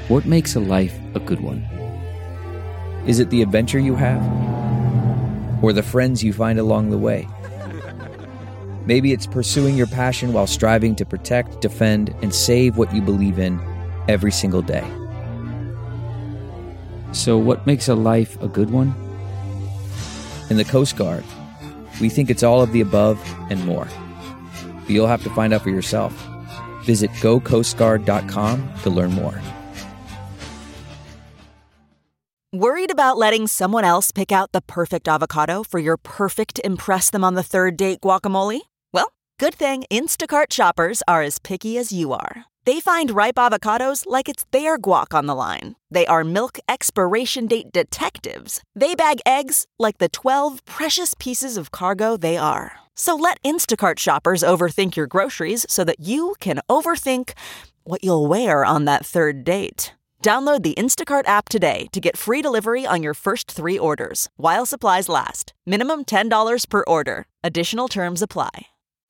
What makes a life a good one? Is it the adventure you have? Or the friends you find along the way? Maybe it's pursuing your passion while striving to protect, defend, and save what you believe in every single day. So what makes a life a good one? In the Coast Guard, we think it's all of the above and more. But you'll have to find out for yourself. Visit gocoastguard.com to learn more. Worried about letting someone else pick out the perfect avocado for your perfect impress them on the third date guacamole? Well, good thing Instacart shoppers are as picky as you are. They find ripe avocados like it's their guac on the line. They are milk expiration date detectives. They bag eggs like the 12 precious pieces of cargo they are. So let Instacart shoppers overthink your groceries so that you can overthink what you'll wear on that third date. Download the Instacart app today to get free delivery on your first 3 orders, while supplies last. Minimum $10 per order. Additional terms apply.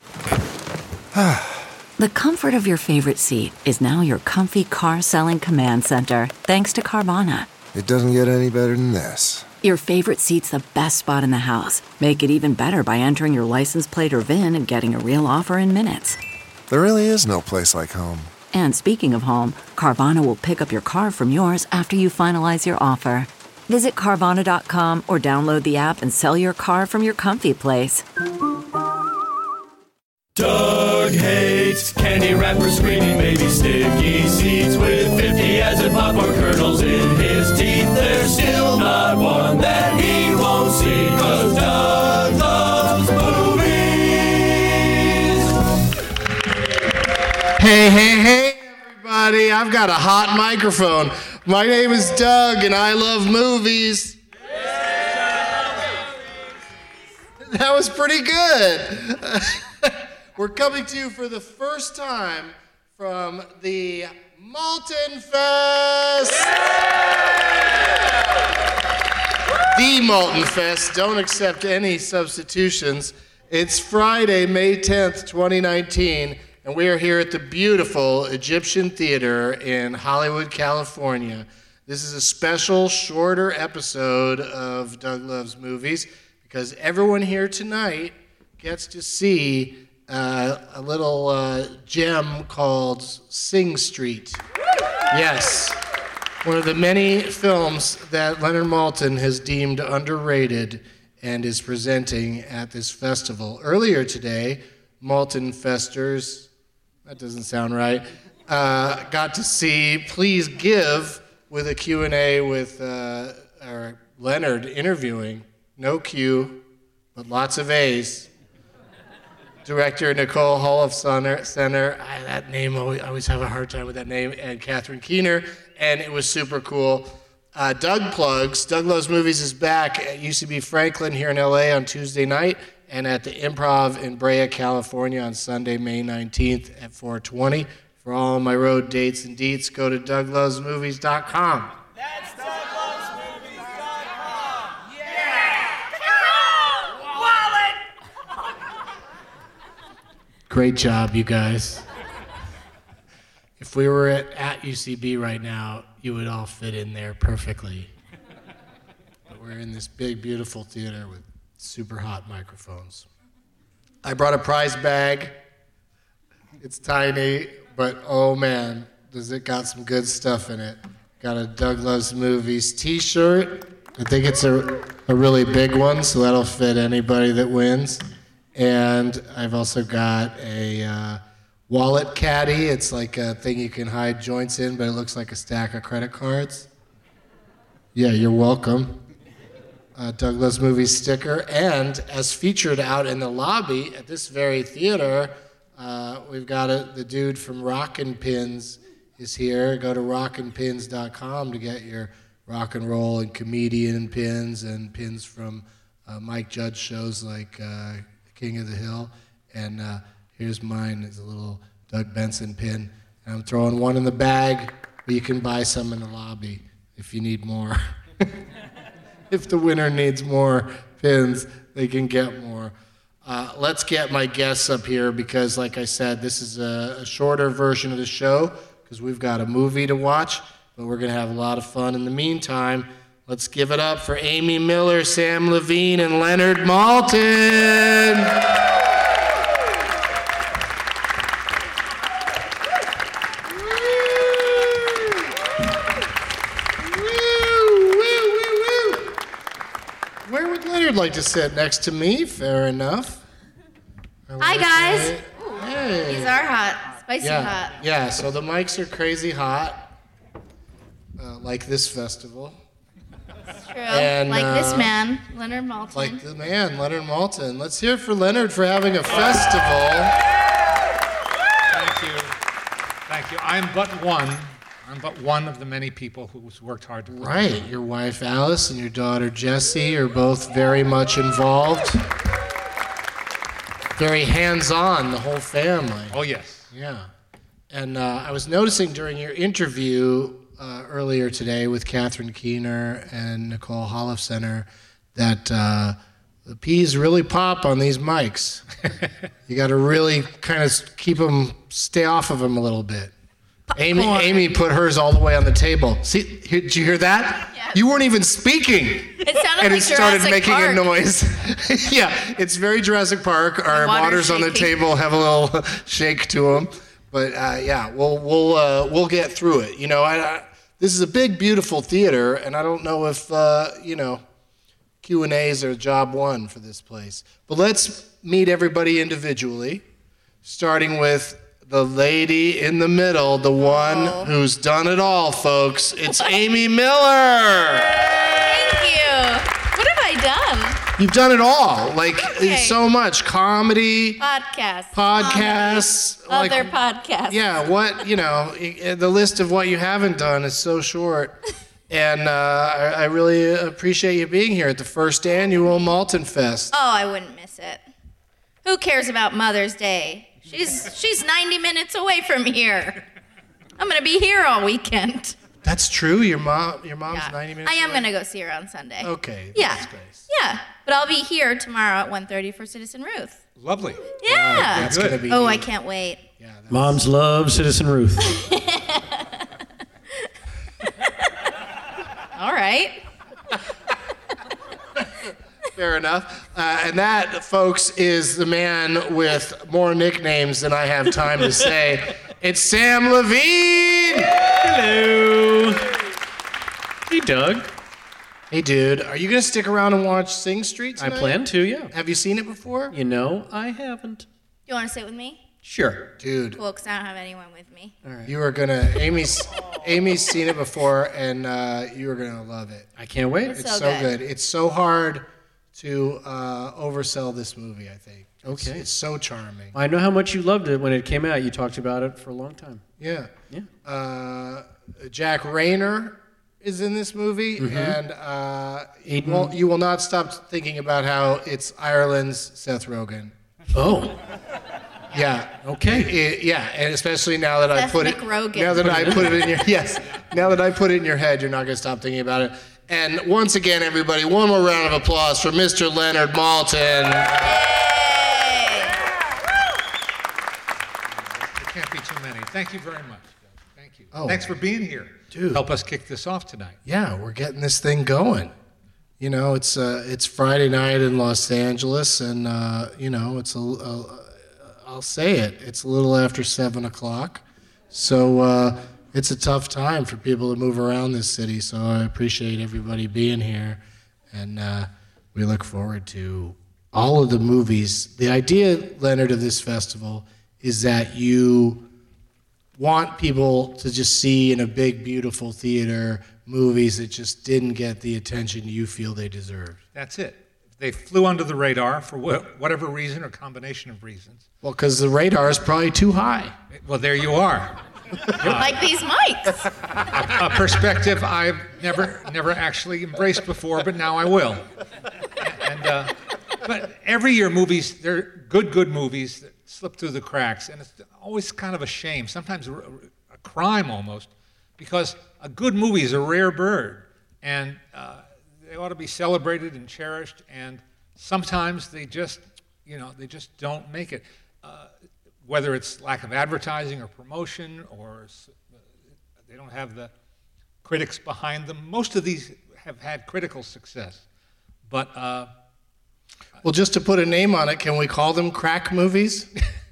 The comfort of your favorite seat is now your comfy car-selling command center, thanks to Carvana. It doesn't get any better than this. Your favorite seat's the best spot in the house. Make it even better by entering your license plate or VIN and getting a real offer in minutes. There really is no place like home. And speaking of home, Carvana will pick up your car from yours after you finalize your offer. Visit Carvana.com or download the app and sell your car from your comfy place. Doug hates candy wrappers, screaming baby sticky seeds with 50 acid popcorn kernels in his teeth. There's still not one that he won't see, 'cause Doug loves movies. Hey, everybody. I've got a hot microphone. My name is Doug, and I love movies. That was pretty good. We're coming to you for the first time from the Malton Fest. The Malton Fest. Don't accept any substitutions. It's Friday, May 10th, 2019, and we are here at the beautiful Egyptian Theater in Hollywood, California. This is a special, shorter episode of Doug Loves Movies because everyone here tonight gets to see a little gem called Sing Street. Yes, one of the many films that Leonard Maltin has deemed underrated and is presenting at this festival. Earlier today, Maltin Festers, that doesn't sound right, got to see Please Give with a Q&A with Leonard interviewing. No Q, but lots of A's. Director Nicole Holofcener, that name, I always have a hard time with that name, and Catherine Keener, and it was super cool. Doug plugs, Doug Loves Movies is back at UCB Franklin here in LA on Tuesday night, and at the Improv in Brea, California on Sunday, May 19th at 4:20. For all my road dates and deets, go to douglovesmovies.com. That's douglovesmovies.com. Great job, you guys. If we were at UCB right now, you would all fit in there perfectly. But we're in this big, beautiful theater with super hot microphones. I brought a prize bag. It's tiny, but oh man, does it got some good stuff in it. Got a Doug Loves Movies t-shirt. I think it's a really big one, so that'll fit anybody that wins. And I've also got a wallet caddy. It's like a thing you can hide joints in, but it looks like a stack of credit cards. Yeah, you're welcome. Doug Loves Movies sticker. And as featured out in the lobby at this very theater, we've got the dude from Rockin' Pins is here. Go to rockinpins.com to get your rock and roll and comedian pins and pins from Mike Judge shows like King of the Hill, and here's mine. It's a little Doug Benson pin. And I'm throwing one in the bag, but you can buy some in the lobby if you need more. If the winner needs more pins, they can get more. Let's get my guests up here because, like I said, this is a shorter version of the show because we've got a movie to watch. but we're going to have a lot of fun. In the meantime, let's give it up for Amy Miller, Sam Levine, and Leonard Maltin. Where would Leonard like to sit? Next to me? Fair enough. Hi, guys. Hey. These are hot. Spicy hot. Yeah, so the mics are crazy hot, like this festival. It's true. And, like this man, Leonard Maltin. Like the man, Leonard Maltin. Let's hear it for Leonard for having a festival. Thank you. Thank you. I'm but one of the many people who's worked hard to put this Right. on. Your wife Alice and your daughter Jessie are both very much involved. Very hands-on, the whole family. Oh, yes. Yeah. And I was noticing during your interview earlier today with Catherine Keener and Nicole Hollofcenter that the peas really pop on these mics. You got to really kind of stay off of them a little bit. Amy put hers all the way on the table. See, did you hear that? Yes. You weren't even speaking. It sounded And like it started Jurassic making Park. a noise. Yeah, it's very Jurassic Park. Our water's waters on the shaking. table have a little shake to them. But yeah, we'll get through it. You know, this is a big, beautiful theater, and I don't know if Q&As are job one for this place. But let's meet everybody individually, starting with the lady in the middle, the one who's done it all, folks. It's Amy Miller. Thank you. What have I done? You've done it all, like Okay. so much comedy, Podcasts. podcasts, Comedy, like other podcasts. yeah. The list of what you haven't done is so short, and I really appreciate you being here at the first annual Maltin Fest. Oh, I wouldn't miss it. Who cares about Mother's Day? She's 90 minutes away from here. I'm gonna be here all weekend. That's true. Your mom's 90 minutes. I am away? gonna go see her on Sunday. Okay. Yeah. That's great. Yeah. But I'll be here tomorrow at 1:30 for Citizen Ruth. Lovely. Yeah. That's gonna be. Oh, I neat. can't wait. Yeah, that's- Moms love Citizen Ruth. All right. Fair enough. And that, folks, is the man with more nicknames than I have time to say. It's Sam Levine. Hello. Hey, Doug. Hey, dude, are you gonna stick around and watch Sing Street I tonight? plan to, yeah. Have you seen it before? You know, I haven't. You want to sit with me? Sure. Dude, Cool, because I don't have anyone with me. you are gonna. Amy's seen it before, and you are gonna love it. I can't wait. It's It's so so good. good. It's so hard to oversell this movie. I think. Okay. It's so charming. I know how much you loved it when it came out. You talked about it for a long time. Yeah. Yeah. Jack Rayner is in this movie, Mm-hmm. and you will not stop thinking about how it's Ireland's Seth Rogen. Oh, Yeah. okay. Yeah, and especially now that I Seth put it. McRogan. Now that I put it in your Now that I put it in your head, you're not going to stop thinking about it. And once again, everybody, one more round of applause for Mr. Leonard Maltin. Hey! There can't be too many. Thank you very much. Thank you. Oh. Thanks for being here. Dude. Help us kick this off tonight. Yeah, we're getting this thing going. You know, it's Friday night in Los Angeles, and you know, I'll say it. It's a little after 7 o'clock, so it's a tough time for people to move around this city. So I appreciate everybody being here, and we look forward to all of the movies. The idea, Leonard, of this festival is that you want people to just see in a big, beautiful theater movies that just didn't get the attention you feel they deserved. That's it. They flew under the radar for whatever reason or combination of reasons. Well, because the radar is probably too high. Well, there you are. Like these mics. A perspective I've never actually embraced before, but now I will. And but every year movies, they're good movies that slip through the cracks, and it's always kind of a shame, sometimes a crime almost, because a good movie is a rare bird, and they ought to be celebrated and cherished, and sometimes they just don't make it. Whether it's lack of advertising or promotion, or they don't have the critics behind them. Most of these have had critical success. But, Well, just to put a name on it, can we call them crack movies?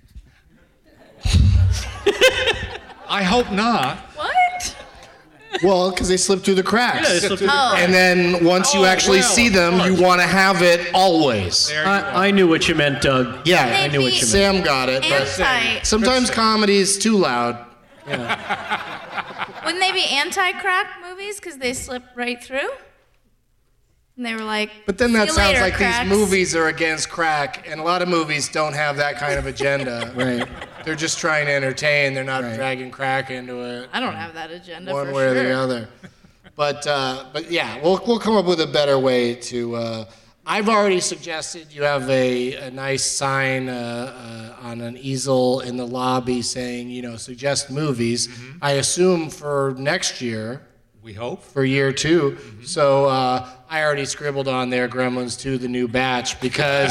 I hope not. What? Well, because they slip through the cracks. Yeah, they slip through the Oh. And then once you actually see them, you want to have it always. There you are. I knew what you meant, Doug. Yeah, I knew what you meant. Sam got it. But Anti. sometimes comedy is too loud. Wouldn't they be anti-crack movies because they slip right through? And they were like, But then that "See you sounds later, like cracks." these movies are against crack, and a lot of movies don't have that kind of agenda. Right. They're just trying to entertain. They're not dragging crack into it I don't have that agenda one for way or sure. the other. But yeah, we'll come up with a better way to. I've already suggested you have a nice sign on an easel in the lobby saying, suggest movies. Mm-hmm. I assume for next year. We hope. For year 2. So I already scribbled on there Gremlins 2, the new batch, because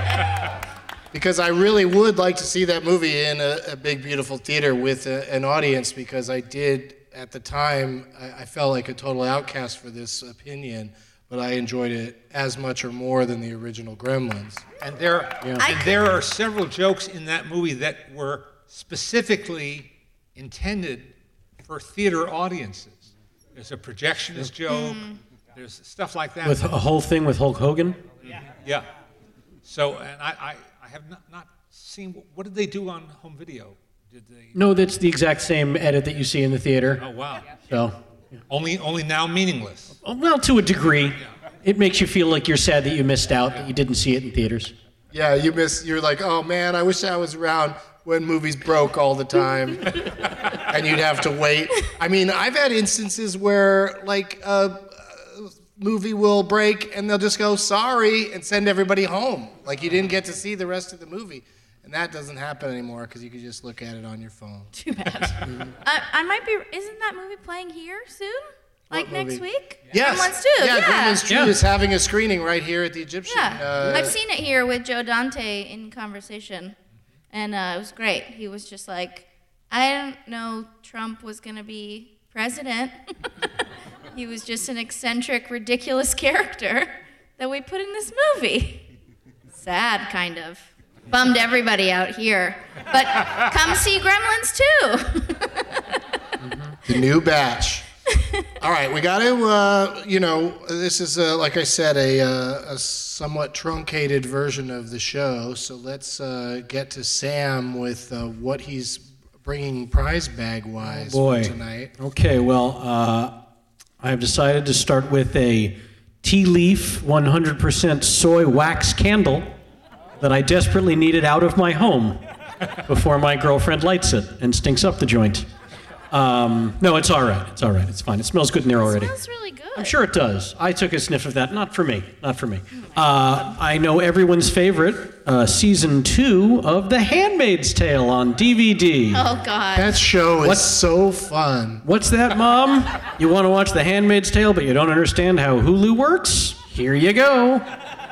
I really would like to see that movie in a big, beautiful theater with an audience, because I did, at the time, I felt like a total outcast for this opinion, but I enjoyed it as much or more than the original Gremlins. And there are several jokes in that movie that were specifically intended for theater audiences. There's a projectionist joke. There's stuff like that. With a whole thing with Hulk Hogan? Yeah. So, and I have not seen, what did they do on home video? Did they? No, that's the exact same edit that you see in the theater. Oh, wow. So, Only now meaningless. well, to a degree. It makes you feel like you're sad that you missed out, that you didn't see it in theaters. Yeah, you're like, oh man, I wish I was around when movies broke all the time. And you'd have to wait. I mean, I've had instances where, like, a movie will break and they'll just go, sorry, and send everybody home. Like, you didn't get to see the rest of the movie. And that doesn't happen anymore because you can just look at it on your phone. Too bad. I might be. Isn't that movie playing here soon? Like movie? next week? Yes. Gremlins 2. Yeah, Yeah. Gremlins 2 is having a screening right here at the Egyptian. Yeah. I've seen it here with Joe Dante in conversation, and it was great. He was just like, I didn't know Trump was going to be president. He was just an eccentric, ridiculous character that we put in this movie. Sad, kind of. Bummed everybody out here. But come see Gremlins 2. The new batch. All right, we got to, this is, like I said, a somewhat truncated version of the show. So let's get to Sam with what he's bringing prize bag-wise for tonight. Okay, well, I have decided to start with a tea leaf 100% soy wax candle that I desperately needed out of my home before my girlfriend lights it and stinks up the joint. No, it's all right. It's all right. It's fine. It smells good in there already. It smells really good. I'm sure it does. I took a sniff of that. Not for me. Not for me. I know everyone's favorite, season 2 of The Handmaid's Tale on DVD. Oh, God. That show is so fun. What's that, Mom? You want to watch The Handmaid's Tale, but you don't understand how Hulu works? Here you go.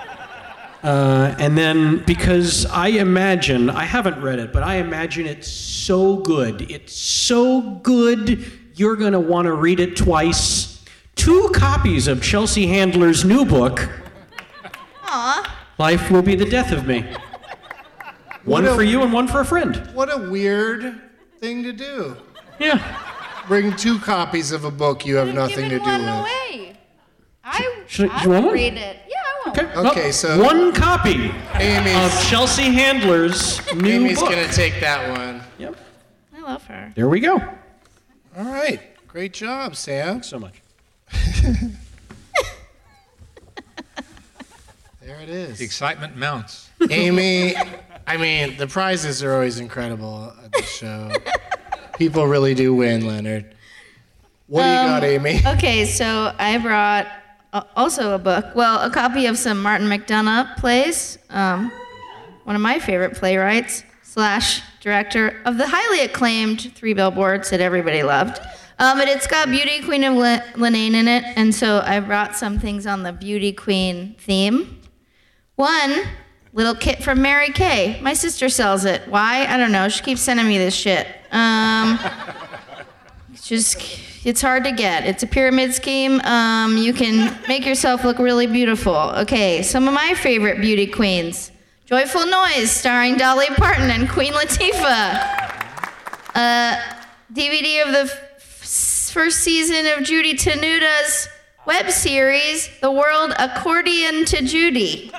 And then, because I imagine, I haven't read it, but I imagine it's so good. It's so good, you're going to want to read it twice. 2 copies of Chelsea Handler's new book, Aw. Life Will Be the Death of Me. One for you and one for a friend. What a weird thing to do. Yeah. Bring 2 copies of a book you have nothing to do one with. away. I you want one? read it. Yeah, I will. Okay. Okay, so 1 copy Amy's, of Chelsea Handler's new Amy's book. going to take that one. Yep. I love her. There we go. All right. Great job, Sam. Thanks so much. There it is. The excitement mounts. Amy, I mean, the prizes are always incredible at the show. People really do win, Leonard. What do you got, Amy? Okay, so I brought also a book. Well, a copy of some Martin McDonagh plays. One of my favorite playwrights / director of the highly acclaimed 3 Billboards that everybody loved. But it's got Beauty Queen of Lanaine in it, and so I brought some things on the Beauty Queen theme. One, little kit from Mary Kay. My sister sells it. Why? I don't know. She keeps sending me this shit. Just It's hard to get. It's a pyramid scheme. You can make yourself look really beautiful. Okay, some of my favorite beauty queens. Joyful Noise, starring Dolly Parton and Queen Latifah. DVD of the first season of Judy Tenuta's web series, The World Accordion to Judy.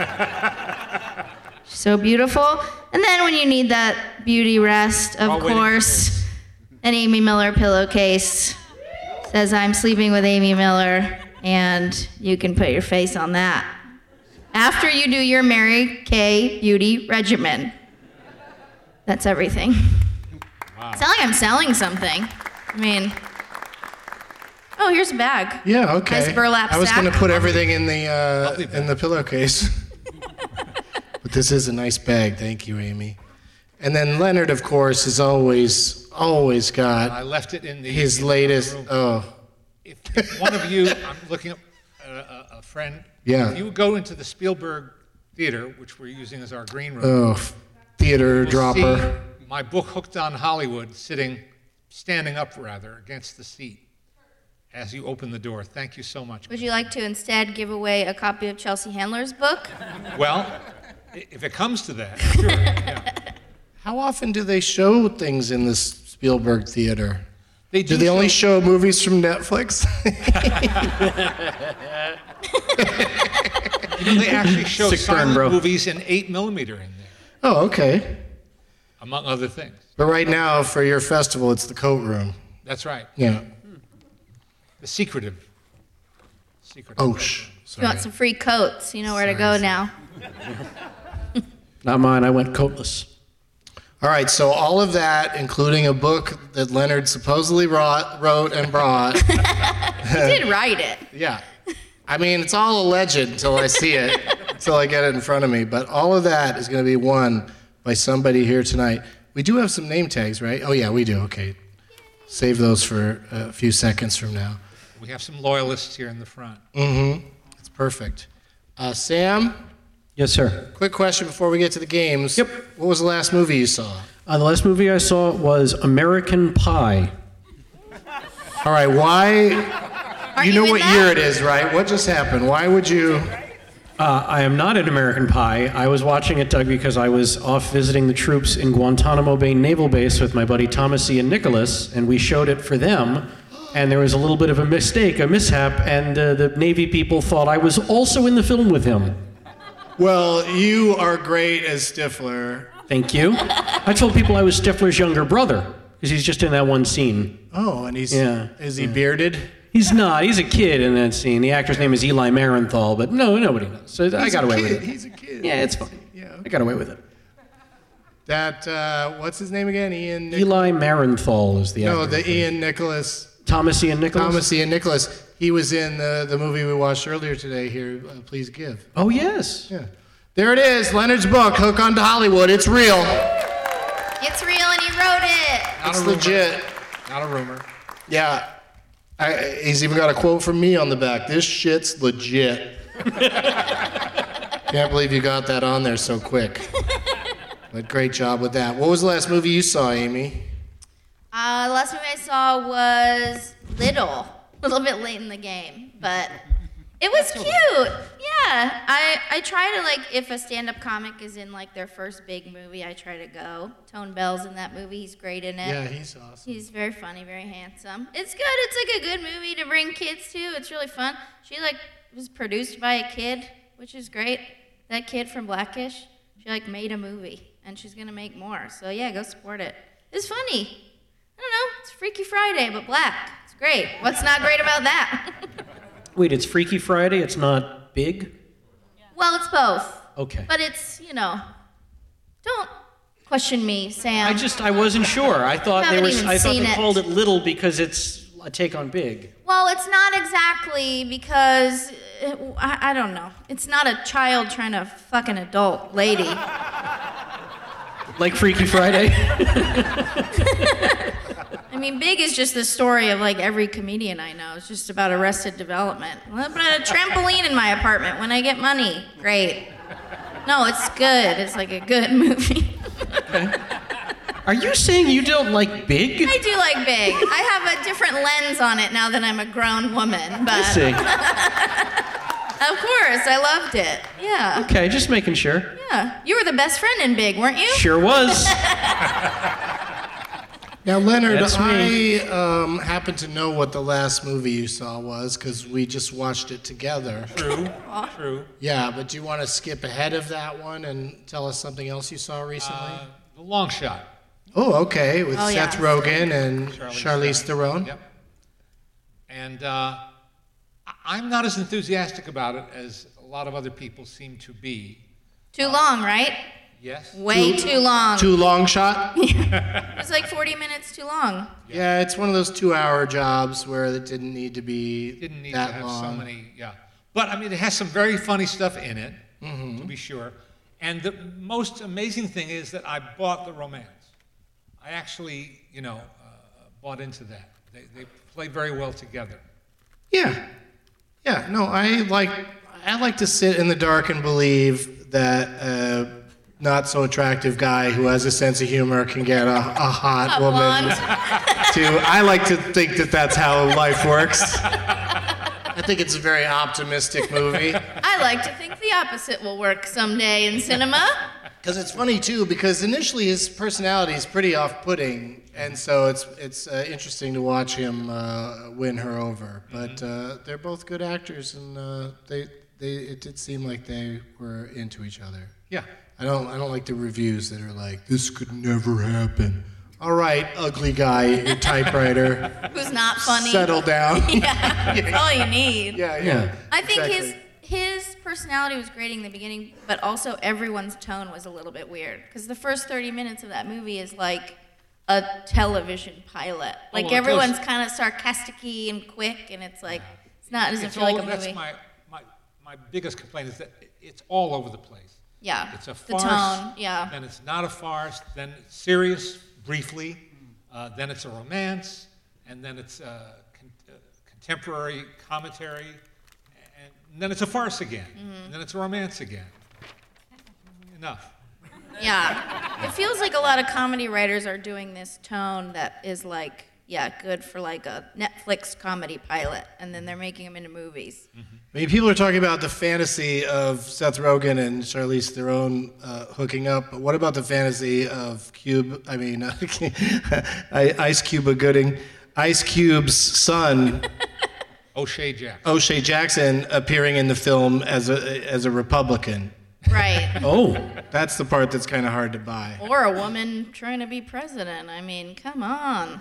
So beautiful. And then when you need that beauty rest, of course, an Amy Miller pillowcase says, I'm sleeping with Amy Miller, and you can put your face on that. After you do your Mary Kay beauty regimen. That's everything. Wow. It's not like I'm selling something. I mean, oh, here's a bag. Yeah, okay. Nice burlap sack. I was going to put everything in the pillowcase. But this is a nice bag. Thank you, Amy. And then Leonard, of course, has always got I left it in his latest. Oh. If one of you, I'm looking at a friend. Yeah. If you go into the Spielberg Theater, which we're using as our green room. Oh, theater you'll dropper. See my book, Hooked on Hollywood, standing up against the seat as you open the door. Thank you so much. Would you like to instead give away a copy of Chelsea Handler's book? Well, if it comes to that, sure. Yeah. How often do they show things in this Spielberg Theater? Do they only show movies from Netflix? They actually show silent movies in 8mm in there. Oh, okay. Among other things. But right now, for your festival, it's the coat room. That's right. Yeah. The secretive. Oh, sorry. If you want some free coats, you know where to go now. Not mine. I went coatless. All right, so all of that, including a book that Leonard supposedly wrote and brought. He did write it. Yeah. I mean, it's all alleged until I see it, until I get it in front of me. But all of that is going to be won by somebody here tonight. We do have some name tags, right? Oh, yeah, we do. Okay. Save those for a few seconds from now. We have some loyalists here in the front. Mm-hmm. That's perfect. Sam? Yes, sir. Quick question before we get to the games. Yep. What was the last movie you saw? The last movie I saw was American Pie. All right, why... You know what year it is, right? What just happened? Why would you... I am not in American Pie. I was watching it, Doug, because I was off visiting the troops in Guantanamo Bay Naval Base with my buddy Thomas Ian Nicholas, and we showed it for them. And there was a little bit of a mistake, a mishap, and the Navy people thought I was also in the film with him. Well, you are great as Stifler. Thank you. I told people I was Stifler's younger brother, because he's just in that one scene. Oh, and is he bearded? He's not. He's a kid in that scene. The actor's name is Eli Marenthal, but no, nobody knows. So I got away with it. He's a kid. Yeah, it's fine. Yeah, okay. I got away with it. That, what's his name again? Eli Marenthal is the actor. No, the Ian Nicholas. Thomas Ian Nicholas? Thomas Ian Nicholas. He was in the movie we watched earlier today here, Please Give. Oh, yes. Yeah. There it is, Leonard's book, Hook on to Hollywood. It's real. It's real and he wrote it. It's legit. Not a rumor. Yeah. He's even got a quote from me on the back. This shit's legit. Can't believe you got that on there so quick. But great job with that. What was the last movie you saw, Amy? The last movie I saw was Little. A little bit late in the game, but it was cute. Yeah. I try to, like, if a stand-up comic is in, like, their first big movie, I try to go. Tone Bell's in that movie. He's great in it. Yeah, he's awesome. He's very funny, very handsome. It's good. It's, like, a good movie to bring kids to. It's really fun. She, like, was produced by a kid, which is great. That kid from Blackish, she, like, made a movie, and she's going to make more. So, yeah, go support it. It's funny. I don't know. It's Freaky Friday, but black. It's great. What's not great about that? Wait, it's Freaky Friday? It's not big? Well, it's both. Okay. But it's, don't question me, Sam. I wasn't sure. I thought they called it it little because it's a take on big. Well, it's not exactly because, I don't know. It's not a child trying to fuck an adult lady. Like Freaky Friday? I mean, Big is just the story of, like, every comedian I know. It's just about Arrested Development. I'll put a trampoline in my apartment when I get money. Great. No, it's good. It's like a good movie. Okay. Are you saying you don't like Big? I do like Big. I have a different lens on it now that I'm a grown woman. But I see. Of course, I loved it. Yeah. Okay, just making sure. Yeah. You were the best friend in Big, weren't you? Sure was. Now, Leonard, That's me. I happen to know what the last movie you saw was because we just watched it together. True. Yeah, but do you want to skip ahead of that one and tell us something else you saw recently? The Long Shot. Oh, okay, with Oh, Seth yeah. Rogen and Charlize Theron. Yep. And I'm not as enthusiastic about it as a lot of other people seem to be. Too long, right? Yes? Way too long. Too long shot? It's like 40 minutes too long. Yeah, it's one of those 2-hour jobs where it didn't need to be Didn't need that to have long. so many, yeah. But, I mean, it has some very funny stuff in it, to be sure. And the most amazing thing is that I bought the romance. I actually, bought into that. They play very well together. Yeah. Yeah, no, I like to sit in the dark and believe that a not so attractive guy who has a sense of humor can get a hot woman I like to think that that's how life works. I think it's a very optimistic movie. I like to think the opposite will work someday in cinema. Because it's funny too, because initially his personality is pretty off-putting, and so it's interesting to watch him win her over. But they're both good actors, and it did seem like they were into each other. Yeah. I don't like the reviews that are like, this could never happen. All right, ugly guy at your typewriter. Who's not funny. Settle down. Yeah, that's all you need. Yeah. I think Exactly. his personality was great in the beginning, but also everyone's tone was a little bit weird. Because the first 30 minutes of that movie is like a television pilot. Like well, it everyone's goes- kind of sarcastic-y and quick, and it's like, it doesn't It's feel like all, a that's movie. my biggest complaint is that it's all over the place. Yeah, It's a the farce. tone, yeah. Then it's not a farce. Then it's serious, briefly. Then it's a romance. And then it's contemporary commentary. And then it's a farce again. And then it's a romance again. Enough. Yeah. It feels like a lot of comedy writers are doing this tone that is like, good for like a Netflix comedy pilot, and then they're making them into movies. I mean, people are talking about the fantasy of Seth Rogen and Charlize Theron hooking up, but what about the fantasy of Ice Cube's son, O'Shea Jackson, appearing in the film as a Republican? Right. Oh, that's the part that's kind of hard to buy. Or a woman trying to be president. I mean, come on.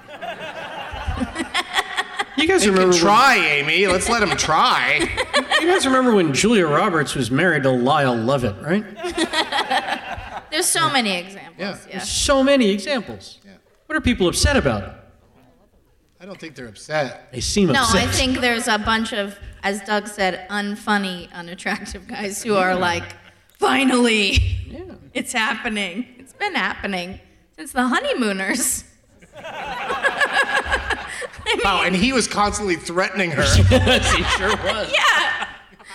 You guys They remember can try, Amy. Let's let him try. You guys remember when Julia Roberts was married to Lyle Lovett, right? There's so many examples. Yeah. There's so many examples. Yeah. What are people upset about? I don't think they're upset. They seem No, upset. I think there's a bunch of, as Doug said, unfunny, unattractive guys who are like, finally, it's happening. It's been happening since the honeymooners. Wow, and he was constantly threatening her. He sure was. Yeah.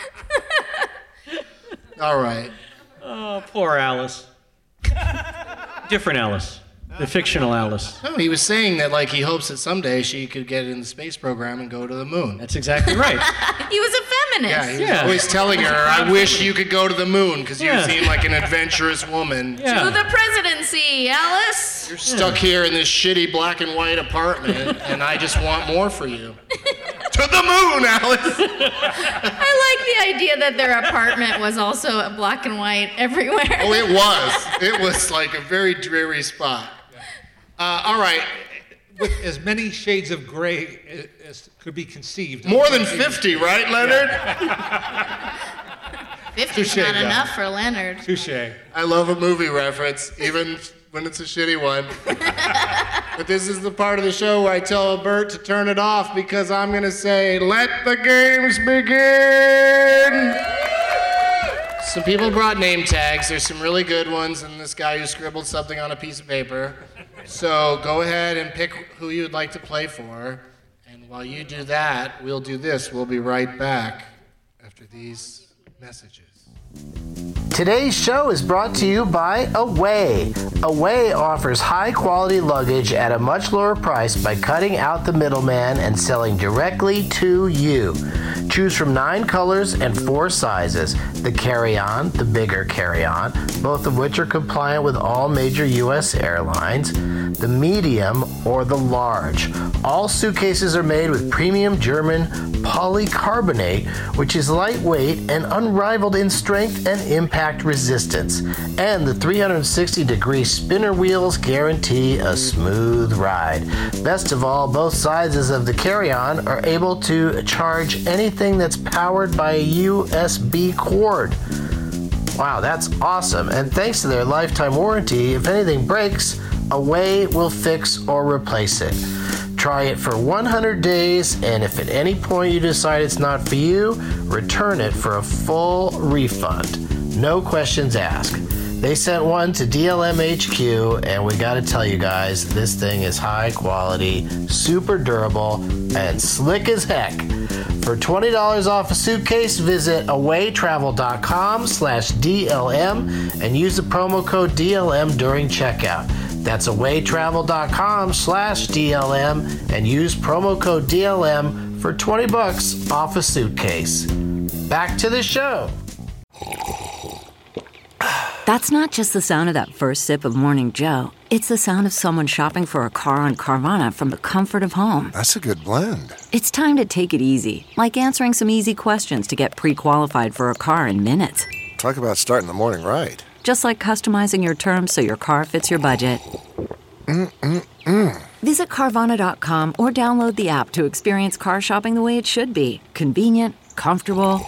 All right. Oh, poor Alice. Different Alice. The fictional Alice. No, he was saying that like he hopes that someday she could get in the space program and go to the moon. That's exactly right. He was a feminist. Yeah, he was always telling her, I wish you could go to the moon because you Yeah. seem like an adventurous woman. To Yeah. the presidency, Alice. You're stuck here in this shitty black and white apartment and I just want more for you. To the moon, Alice! I like the idea that their apartment was also a black and white everywhere. Oh, it was. It was like a very dreary spot. All right. With as many shades of gray as could be conceived. More than 50, right, Leonard? 50's Touche, not Doug. enough for Leonard. Touche. I love a movie reference, even when it's a shitty one. But this is the part of the show where I tell Bert to turn it off because I'm going to say, let the games begin! Some people brought name tags. There's some really good ones, and this guy who scribbled something on a piece of paper. So go ahead and pick who you'd like to play for. And while you do that, we'll do this. We'll be right back after these messages. Today's show is brought to you by Away. Away offers high-quality luggage at a much lower price by cutting out the middleman and selling directly to you. Choose from 9 colors and 4 sizes. The carry-on, the bigger carry-on, both of which are compliant with all major U.S. airlines, the medium or the large. All suitcases are made with premium German polycarbonate, which is lightweight and unrivaled in strength and impact resistance. And the 360-degree spinner wheels guarantee a smooth ride. Best of all, both sizes of the carry-on are able to charge anything that's powered by a USB cord. Wow, that's awesome. And thanks to their lifetime warranty, if anything breaks, Away will fix or replace it. Try it for 100 days, and if at any point you decide it's not for you, return it for a full refund. No questions asked. They sent one to DLM HQ, and we gotta tell you guys, this thing is high quality, super durable, and slick as heck. For $20 off a suitcase, visit awaytravel.com/DLM and use the promo code DLM during checkout. That's awaytravel.com/DLM and use promo code DLM for $20 off a suitcase. Back to the show. That's not just the sound of that first sip of Morning Joe. It's the sound of someone shopping for a car on Carvana from the comfort of home. That's a good blend. It's time to take it easy, like answering some easy questions to get pre-qualified for a car in minutes. Talk about starting the morning right. Just like customizing your terms so your car fits your budget. Visit Carvana.com or download the app to experience car shopping the way it should be. Convenient, comfortable.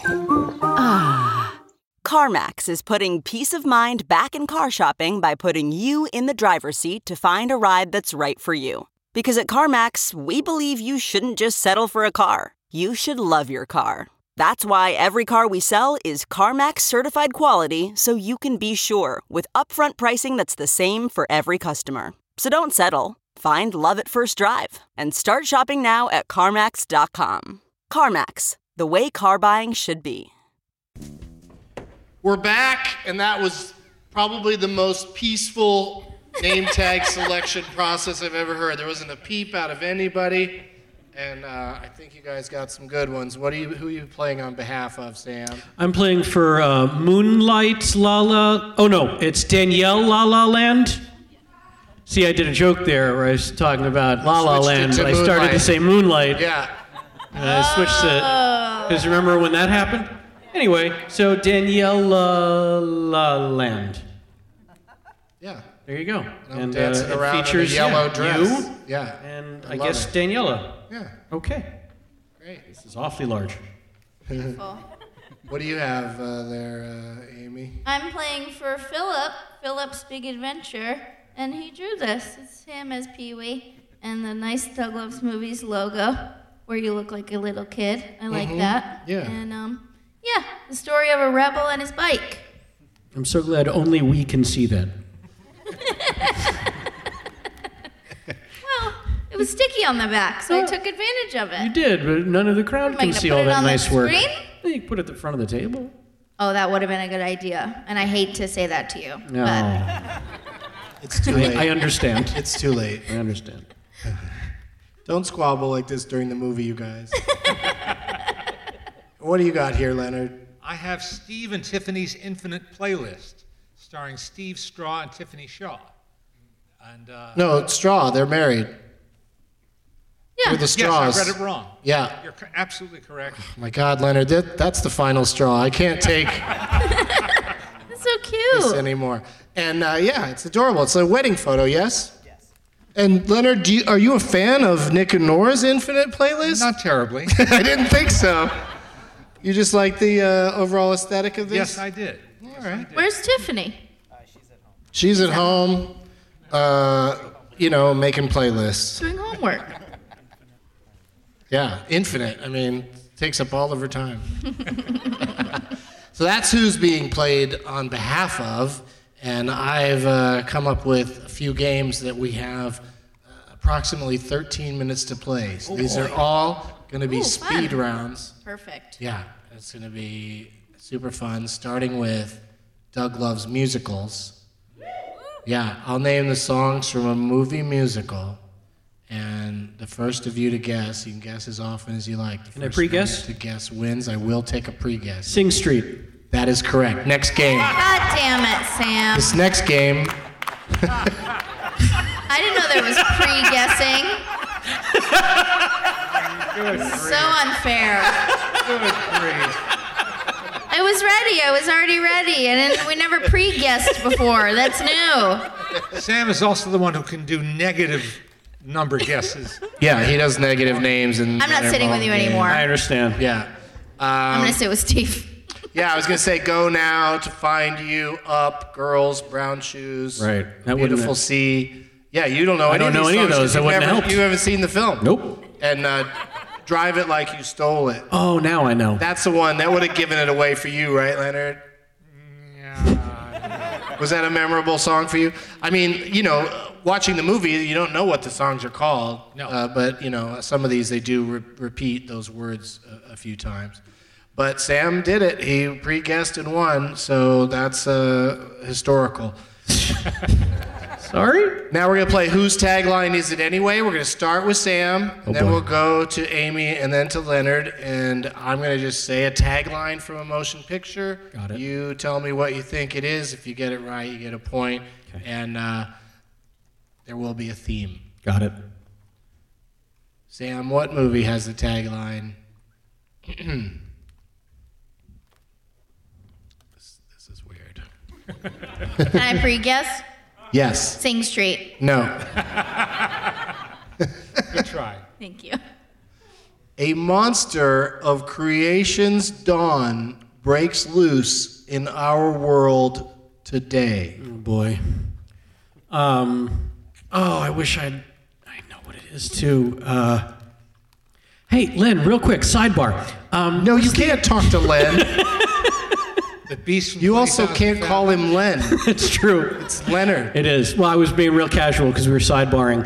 CarMax is putting peace of mind back in car shopping by putting you in the driver's seat to find a ride that's right for you. Because at CarMax, we believe you shouldn't just settle for a car. You should love your car. That's why every car we sell is CarMax certified quality, so you can be sure with upfront pricing that's the same for every customer. So don't settle. Find love at first drive and start shopping now at CarMax.com. CarMax, the way car buying should be. We're back, and that was probably the most peaceful name tag selection process I've ever heard. There wasn't a peep out of anybody, and I think you guys got some good ones. Who are you playing on behalf of, Sam? I'm playing for Moonlight La La... Oh, no, it's Danielle La La Land. See, I did a joke there where I was talking about La La Land, but I started to say Moonlight. Yeah. And I switched it. Because remember when that happened? Anyway, so Danielle La Land. Yeah. There you go. And dancing around features, in a yellow dress. You, yeah. And I guess Daniela. Yeah. Okay. Great. This is awfully large. Beautiful. What do you have there, Amy? I'm playing for Philip's Big Adventure, and he drew this. It's him as Pee-wee, and the nice Doug Loves Movies logo, where you look like a little kid. I like that. Yeah. And, yeah, the story of a rebel and his bike. I'm so glad only we can see that. Well, it was sticky on the back, so I took advantage of it. You did, but none of the crowd can see all that nice work. Screen? You can put it at the front of the table. Oh, that would have been a good idea, and I hate to say that to you. No. But It's too late. I understand. It's too late. I understand. Don't squabble like this during the movie, you guys. What do you got here, Leonard? I have Steve and Tiffany's Infinite Playlist, starring Steve Straw and Tiffany Shaw. And No, it's Straw. They're married. yeah, With the straws. Yes, I read it wrong. Yeah. You're absolutely correct. Oh my God, Leonard, that's the final straw. I can't take that's so this cute. anymore. And yeah, it's adorable. It's a wedding photo, yes? Yes. And Leonard, are you a fan of Nick and Nora's Infinite Playlist? Not terribly. I didn't think so. You just like the overall aesthetic of this? Yes, I did. All right. Where's Tiffany? She's at home, making playlists. Doing homework. Yeah, infinite. I mean, takes up all of her time. So that's who's being played on behalf of, and I've come up with a few games that we have approximately 13 minutes to play. So these are all going to be speed fun. rounds. Perfect. Yeah, it's going to be super fun, starting with Doug loves musicals. Yeah, I'll name the songs from a movie musical. And the first of you to guess, you can guess as often as you like. The Can I first pre-guess? one to guess wins. I will take a pre-guess. Sing Street. That is correct. Next game. God damn it, Sam. This next game. I didn't know there was pre-guessing. So unfair. I was ready. I was already ready. And we never pre-guessed before. That's new. Sam is also the one who can do negative number guesses. Yeah, he does negative names. And I'm not sitting with you anymore. I understand. Yeah. I'm going to sit with Steve. Yeah, I was going to say Go Now, To Find You, Up, Girls, Brown Shoes, Right. That wouldn't Beautiful have- Sea. Yeah, you don't know I any don't of know these any of songs those. 'cause That you've wouldn't never- help. You haven't seen the film. Nope. And Drive It Like You Stole It. Oh, now I know. That's the one. That would have given it away for you, right, Leonard? Was that a memorable song for you? I mean, you know, watching the movie, you don't know what the songs are called. No. But, you know, some of these, they do repeat those words a few times. But Sam did it. He pre-guessed and won, so that's historical. Sorry? Now we're going to play Whose Tagline Is It Anyway? We're going to start with Sam, and then boy. we'll go to Amy, and then to Leonard. And I'm going to just say a tagline from a motion picture. Got it. You tell me what you think it is. If you get it right, you get a point. Okay. And there will be a theme. Got it. Sam, what movie has the tagline? This is weird. Can I pre-guess? Yes. Sing Street. No. Good try. Thank you. A monster of creation's dawn breaks loose in our world today. Oh, boy. I wish I know what it is, too. Hey, Len, real quick, sidebar. No, you can't talk to Len. The Beast from You also 20,000 can't call him Len. It's true. It's Leonard. It is. Well, I was being real casual because we were sidebarring.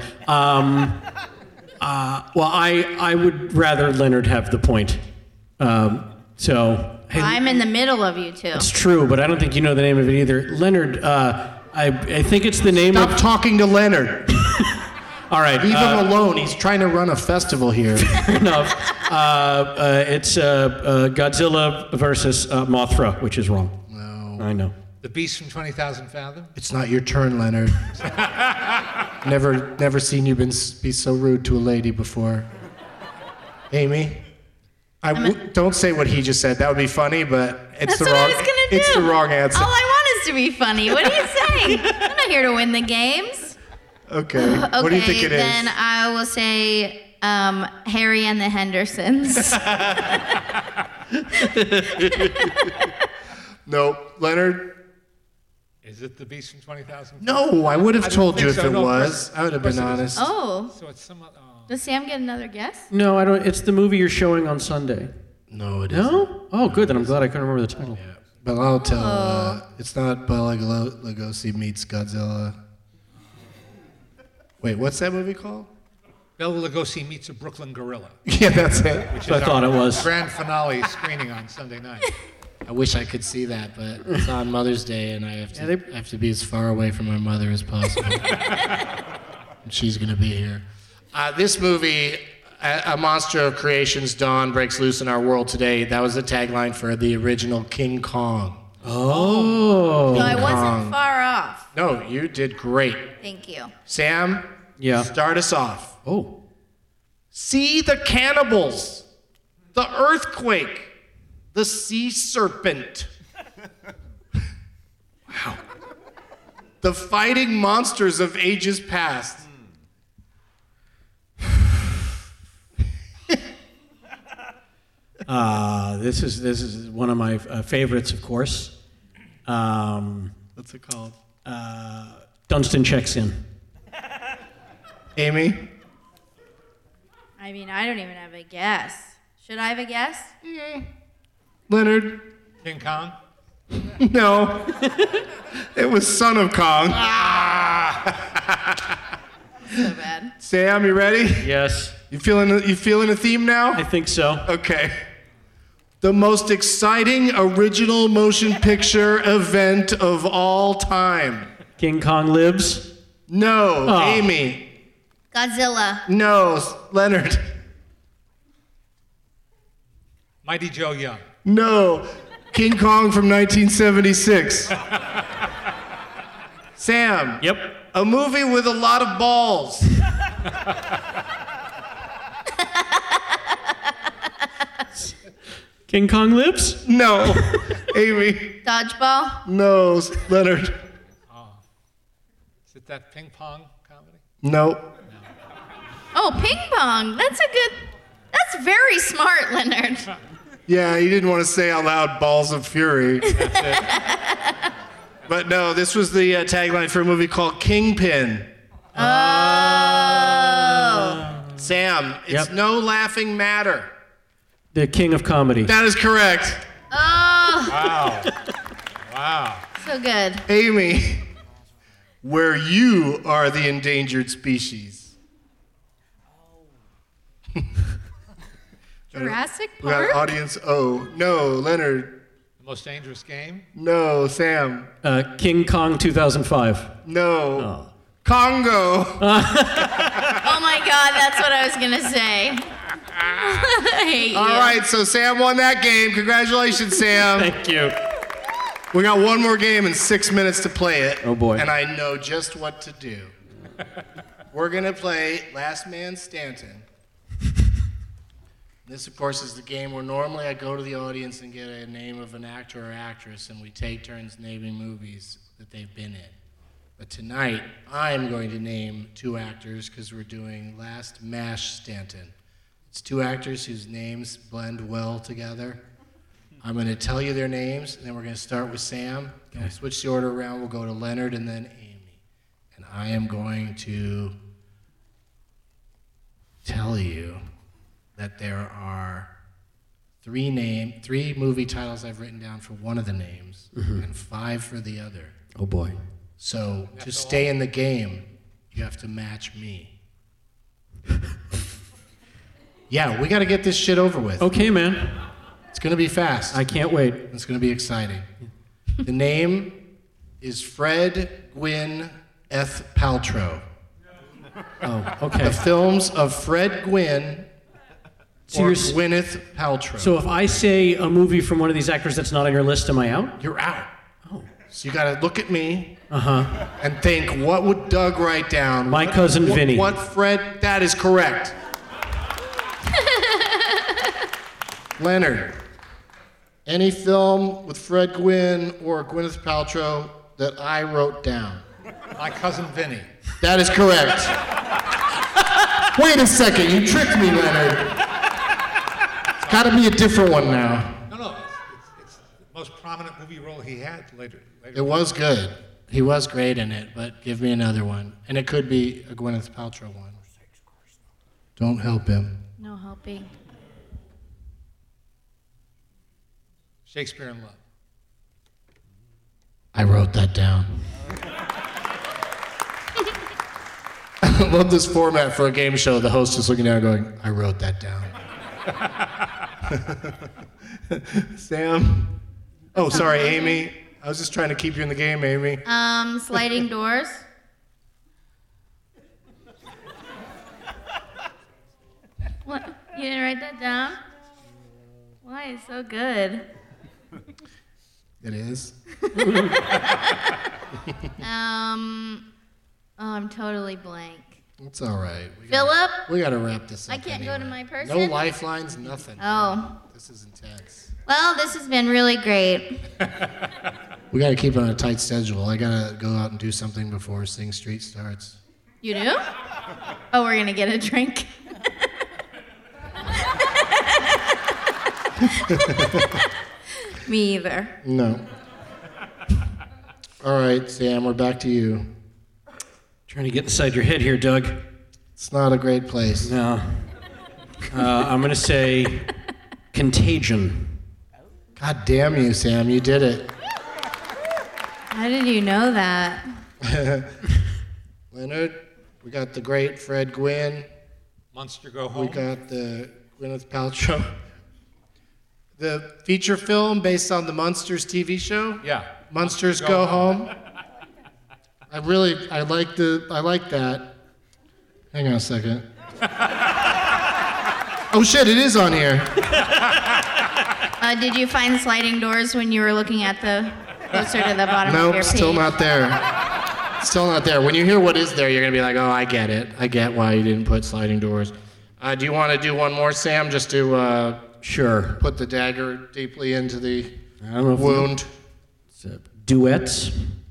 Well, I would rather Leonard have the point. So, hey, I'm in the middle of you two. it's true, but I don't think you know the name of it either. Leonard, I think it's the name Stop of... talking to Leonard. All right. Leave him alone. He's trying to run a festival here. Fair enough. It's Godzilla versus Mothra, which is wrong. No. I know. The Beast from 20,000 Fathom. It's not your turn, Leonard. Never seen you be so rude to a lady before. Amy? Don't say what he just said. That would be funny, but it's That's the what I wrong. was gonna do. It's the wrong answer. All I want is to be funny. What are you saying? I'm not here to win the games. Okay. Okay, What do you think it is? then I will say Harry and the Hendersons. No, Leonard. Is it the Beast from 20,000? No, I would have I didn't told you think if so. it No, of was. course- I would have of course been it is. honest. Oh, So it's some. does Sam get another guess? No, I don't. It's the movie you're showing on Sunday. No, it isn't. No? Oh, good. Then I'm glad I couldn't remember the title. But I'll tell. It's not Bela Lugosi meets Godzilla. Wait, what's that movie called? Bela Lugosi meets a Brooklyn gorilla. Yeah, that's it. Which I is thought our it was. grand finale screening on Sunday night. I wish I could see that, but it's on Mother's Day, and I have to be as far away from my mother as possible. And she's gonna be here. This movie, A Monster of Creation's Dawn breaks loose in our world today. That was the tagline for the original King Kong. Oh. No, I wasn't Kong. far off. No, you did great. Thank you. Sam, Yeah. start us off. Oh. See the cannibals, the earthquake, the sea serpent. Wow. The fighting monsters of ages past. This is one of my favorites, of course. What's it called? Dunstan Checks In. Amy? I mean, I don't even have a guess. Should I have a guess? Leonard? King Kong. No. It was Son of Kong. So bad. Sam, you ready? Yes. You feeling a theme now? I think so. Okay. The most exciting original motion picture event of all time. King Kong Lives? No. Oh. Amy? Godzilla. No. Leonard? Mighty Joe Young. No. King Kong from 1976. Sam? Yep. A movie with a lot of balls. King Kong Lives? No. Amy? Dodgeball. No. Leonard? Is it that ping pong comedy? No. Oh, ping pong. That's very smart, Leonard. Yeah, he didn't want to say out loud Balls of Fury. But no, this was the tagline for a movie called Kingpin. Oh. Sam, it's Yep. no laughing matter. The King of Comedy. That is correct. Oh. Wow. Wow. So good. Amy, where you are the endangered species. Jurassic We got Park? audience O. No. Leonard? The Most Dangerous Game? No. Sam? King Kong 2005. No. Oh. Congo. Oh my God, that's what I was going to say. I hate you. All right, so Sam won that game. Congratulations, Sam. Thank you. We got one more game and 6 minutes to play it. Oh, boy. And I know just what to do. We're going to play Last Man Stanton. This, of course, is the game where normally I go to the audience and get a name of an actor or actress, and we take turns naming movies that they've been in. But tonight, I'm going to name two actors because we're doing Last Mash Stanton. It's two actors whose names blend well together. I'm going to tell you their names, and then we're going to start with Sam. Then we'll switch the order around. We'll go to Leonard and then Amy. And I am going to tell you that there are three movie titles I've written down for one of the names and 5 for the other. Oh, boy. So to stay in the game, you have to match me. Yeah, we got to get this shit over with. Okay, man. It's going to be fast. I can't wait. It's going to be exciting. The name is Fred Gwynne F. Paltrow. Oh, okay. The films of Fred Gwynne So or you're Gwyneth Paltrow. So if I say a movie from one of these actors that's not on your list, am I out? You're out. Oh. So you got to look at me Uh-huh. and think, what would Doug write down? My cousin Vinny. What Fred? That is correct. Leonard, any film with Fred Gwynne or Gwyneth Paltrow that I wrote down? My Cousin Vinny. That is correct. Wait a second, you tricked me, Leonard. It's got to be a different one now. No, it's the most prominent movie role he had later. It was good. He was great in it, but give me another one. And it could be a Gwyneth Paltrow one. Don't help him. No helping. Shakespeare in Love. I wrote that down. I love this format for a game show. The host is looking down going, I wrote that down. Sam? Oh, sorry, Amy. I was just trying to keep you in the game, Amy. Sliding Doors. What? You didn't write that down? Why? It's so good. It is. I'm totally blank. It's all right. Philip? We got to wrap this up. I can't go to my person? No lifelines, nothing. Oh. This is intense. Well, this has been really great. We got to keep on a tight schedule. I got to go out and do something before Sing Street starts. You do? Oh, we're going to get a drink. Me either. No. All right, Sam, we're back to you. Trying to get inside your head here, Doug. It's not a great place. No. I'm going to say Contagion. God damn you, Sam. You did it. How did you know that? Leonard, we got the great Fred Gwynne. Monster Go Home. We got the Gwyneth Paltrow. The feature film based on the Munsters TV show? Yeah. Munsters Go Home. I like that. Hang on a second. Oh shit, it is on here. Did you find sliding doors when you were looking at the closer to the bottom of your Nope, page? still not there. Still not there. When you hear what is there, you're gonna be like, oh, I get it. I get why you didn't put sliding doors. Do you want to do one more, Sam, just to Sure. put the dagger deeply into the I don't know if wound? Duets?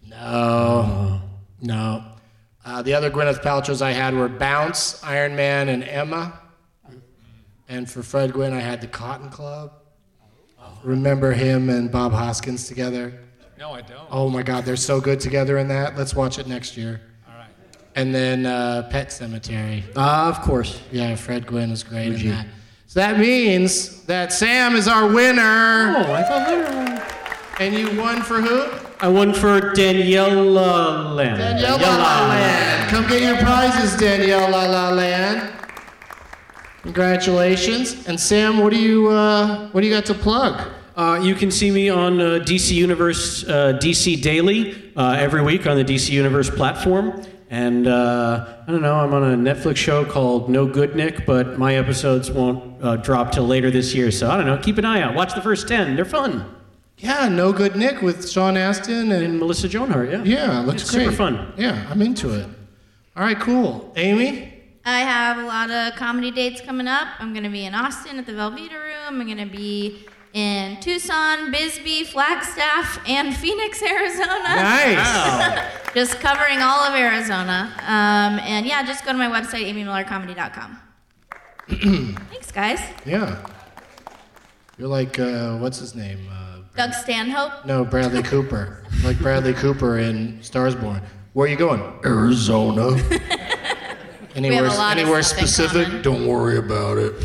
No. No. The other Gwyneth Paltrow's I had were Bounce, Iron Man, and Emma. And for Fred Gwynn, I had the Cotton Club. Remember him and Bob Hoskins together? No, I don't. Oh my God, they're so good together in that. Let's watch it next year. All right. And then Pet Sematary. Of course. Yeah, Fred Gwynn was great in that. So that means that Sam is our winner. Oh, I thought winner. And you won for who? I won for Danielle Land. Danielle La La Land. Come get your prizes, Danielle La La Land. Congratulations. And Sam, what do you got to plug? You can see me on DC Universe, DC Daily, every week on the DC Universe platform. And I don't know, I'm on a Netflix show called No Good Nick, but my episodes won't drop till later this year. So I don't know, keep an eye out. Watch the first 10. They're fun. Yeah, No Good Nick with Sean Astin And Melissa Joan Hart, yeah. Yeah, looks It's great. super fun. Yeah, I'm into it. All right, cool. Amy? I have a lot of comedy dates coming up. I'm going to be in Austin at the Velveeta Room. I'm going to be in Tucson, Bisbee, Flagstaff, and Phoenix, Arizona. Nice. Wow. Just covering all of Arizona. And yeah, just go to my website, amymillercomedy.com. Thanks, guys. Yeah. You're like, what's his name? Doug Stanhope. No, Bradley Cooper. Like Bradley Cooper in Stars Born. Where are you going? Arizona. Anywhere stuff in specific? common. Don't worry about it.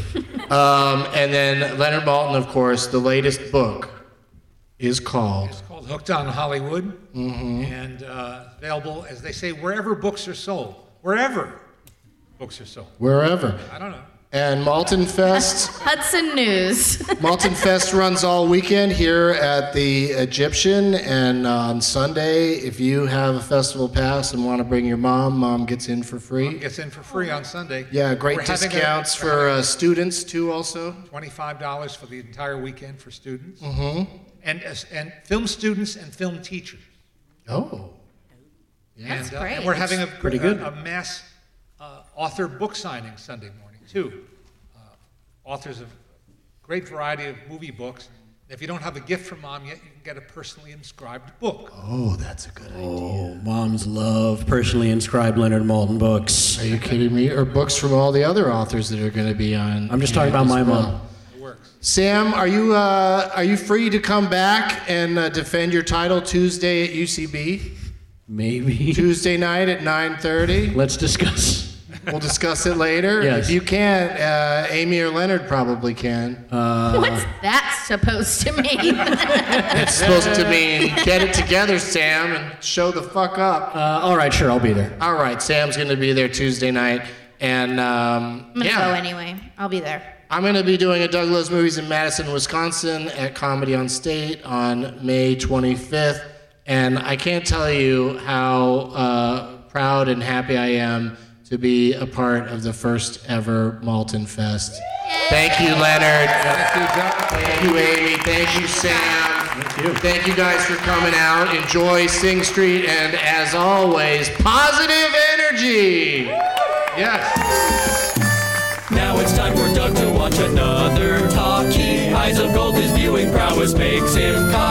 And then Leonard Maltin, of course, the latest book is called... It's called Hooked on Hollywood, and available, as they say, wherever books are sold. Wherever books are sold. Wherever. I don't know. And Maltin Fest... Hudson News. Maltin Fest runs all weekend here at the Egyptian, and on Sunday, if you have a festival pass and want to bring your mom gets in for free. Gets in for free on Sunday. Yeah, great We're having discounts for students too, also. $25 for the entire weekend for students, Mm-hmm. and film students and film teachers. Oh. That's And, great. and we're having pretty good. a mass author book signing Sunday morning too. Authors of a great variety of movie books. If you don't have a gift from mom yet, you can get a personally inscribed book. Oh, that's a good idea. Oh, moms love personally inscribed Leonard Maltin books. Are you kidding me? Or books from all the other authors that are going to be on. I'm just talking about as my well. mom. It works. Sam, are you free to come back and defend your title Tuesday at UCB? Maybe. Tuesday night at 9:30. Let's discuss. We'll discuss it later. Yes. If you can't, Amy or Leonard probably can. What's that supposed to mean? It's supposed to mean get it together, Sam, and show the fuck up. All right, sure, I'll be there. All right, Sam's going to be there Tuesday night. And I'm going to go anyway. I'll be there. I'm going to be doing a Doug Loves Movies in Madison, Wisconsin at Comedy on State on May 25th. And I can't tell you how proud and happy I am to be a part of the first ever Maltin Fest. Thank you, Leonard. Thank you, Amy. Thank you, Sam. Thank you. Thank you guys for coming out. Enjoy Sing Street, and as always, positive energy. Yes. Now it's time for Doug to watch another talkie. Eyes of gold, his viewing prowess makes him